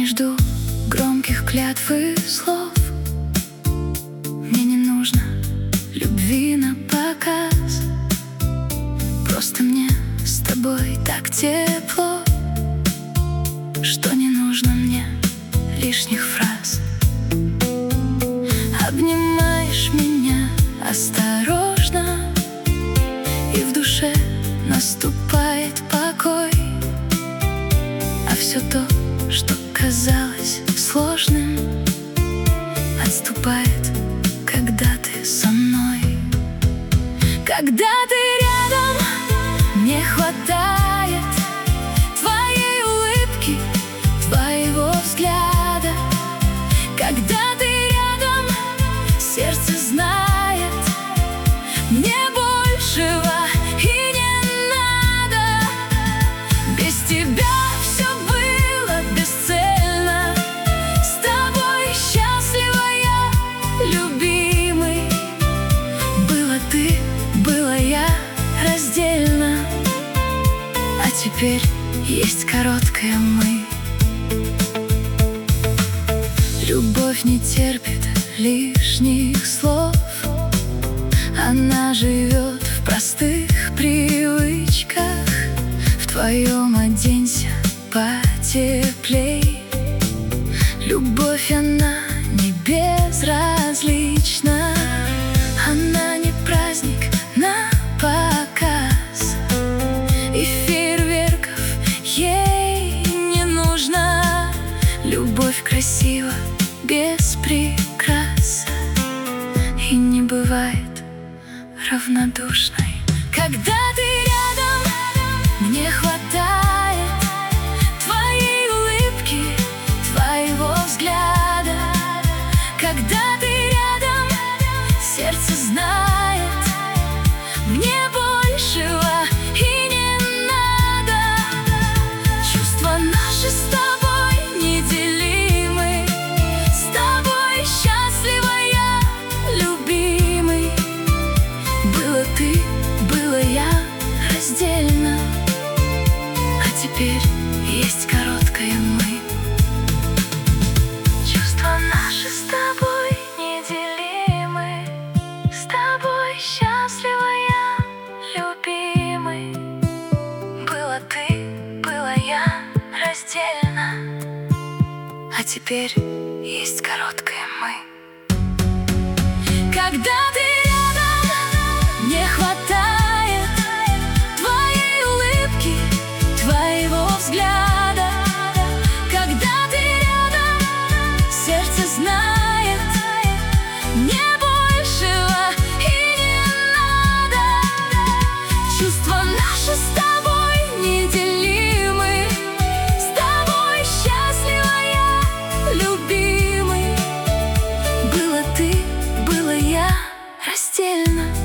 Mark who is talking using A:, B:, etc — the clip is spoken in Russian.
A: не жду громких клятв и слов. Мне не нужно любви на показ. Просто мне с тобой так тепло, что не нужно мне лишних фраз. Обнимаешь меня осторожно, и в душе наступает покой. А все то, что казалось сложным, отступает, когда ты со мной. Когда ты рядом, мне хватает твоей улыбки, твоего взгляда. Когда ты рядом, сердце знает, мне большего и не надо. Без тебя все было бесцельно. С тобой счастлива я, любимый. Была ты, была я раздельно, а теперь есть короткое «мы». Любовь не терпит лишних слов. Она живет в простых привычках. В твоем оденься потеплей. Любовь, она не безразлична. Она не праздник на показ, и фейерверков ей не нужно. Любовь красива без прикрас и не бывает равнодушной. Когда ты рядом, мне хватает твоей улыбки, твоего взгляда. Когда ты рядом, сердце знает, мне большего и не надо. Чувства наши с тобой неделимы. С тобой счастлива я, любимый. Была ты, была я раздельно, а теперь есть короткое «мы». Чувства наши с тобой неделимы. С тобой счастлива я, любимый. Была ты, была я раздельно, а теперь есть короткое «мы». Когда ты рядом, мне хватает твоей улыбки, твоего взгляда. Когда ты рядом, сердце знает, мне большего и не надо. Чувства наши с тобой неделимы. С тобой счастлива я, любимый. Была ты, была я раздельно,